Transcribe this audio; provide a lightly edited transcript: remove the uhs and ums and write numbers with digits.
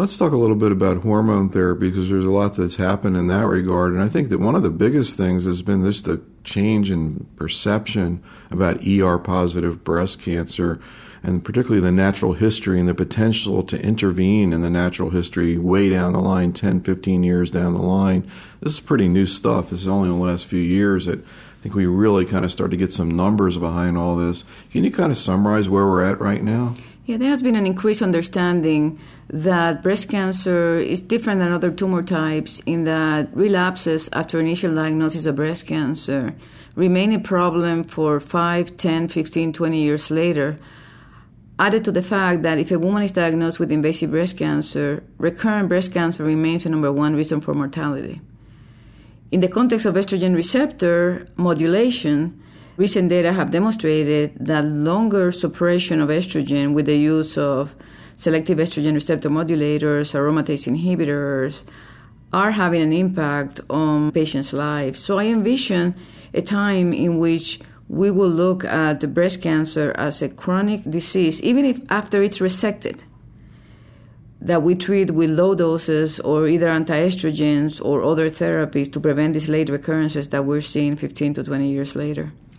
Let's talk a little bit about hormone therapy, because there's a lot that's happened in that regard. And I think that one of the biggest things has been the change in perception about ER-positive breast cancer, and particularly the natural history and the potential to intervene in the natural history way down the line, 10, 15 years down the line. This is pretty new stuff. This is only in the last few years that I think we really kind of start to get some numbers behind all this. Can you kind of summarize where we're at right now? Yeah, there has been an increased understanding that breast cancer is different than other tumor types in that relapses after initial diagnosis of breast cancer remain a problem for 5, 10, 15, 20 years later, added to the fact that if a woman is diagnosed with invasive breast cancer, recurrent breast cancer remains the number one reason for mortality. In the context of estrogen receptor modulation, recent data have demonstrated that longer suppression of estrogen with the use of selective estrogen receptor modulators, aromatase inhibitors, are having an impact on patients' lives. So I envision a time in which we will look at the breast cancer as a chronic disease, even if after it's resected, that we treat with low doses or either anti-estrogens or other therapies to prevent these late recurrences that we're seeing 15 to 20 years later.